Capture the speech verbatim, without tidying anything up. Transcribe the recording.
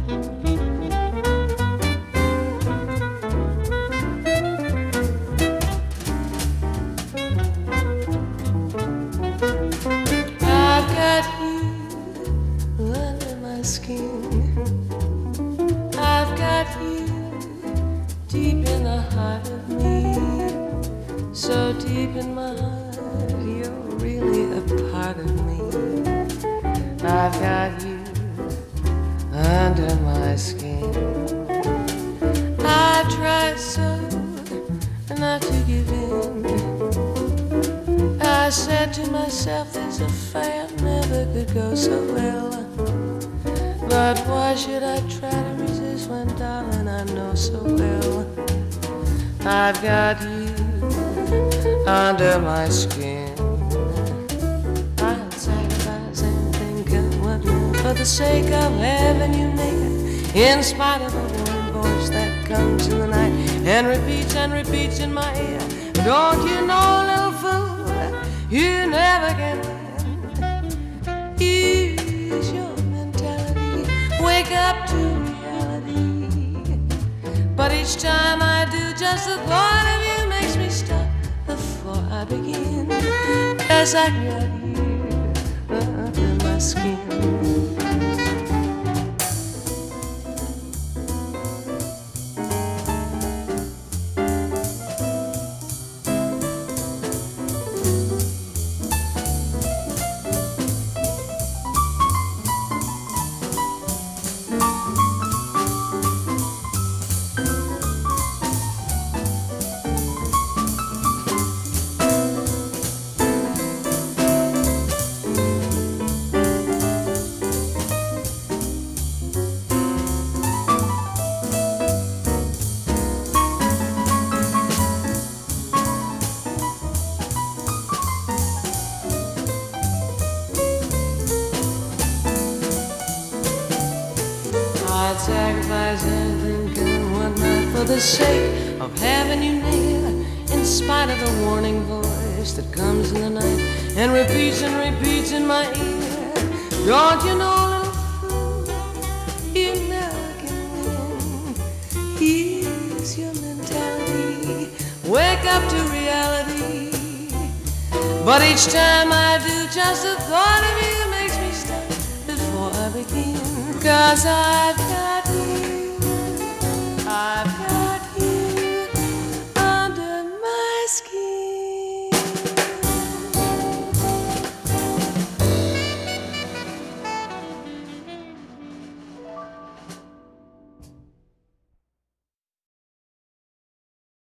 I've got you under my skin. I've got you deep in the heart of me. So deep in my heart, you're really a part of me. I've got you under my skin. I try so not to give in. I said to myself, this affair never could go so well. But why should I try to resist when, darling, I know so well I've got you under my skin. I'd sacrifice anything, come what may, for the sake of having you near. In spite of a warning voice that comes in the night and repeats and repeats in my ear, don't you know, little fool, you never can win. Use your mentality, wake up to reality. But each time I do, just the thought of you makes me stop before I begin. As I got you under my skin. I'd sacrifice anything, come what might, for the sake of having you near. In spite of the warning voice that comes in the night and repeats and repeats in my ear, don't you know, little fool, you never can win. Use your mentality, wake up to reality. But each time I do, just the thought of you makes me stop before I begin. 'Cause I've got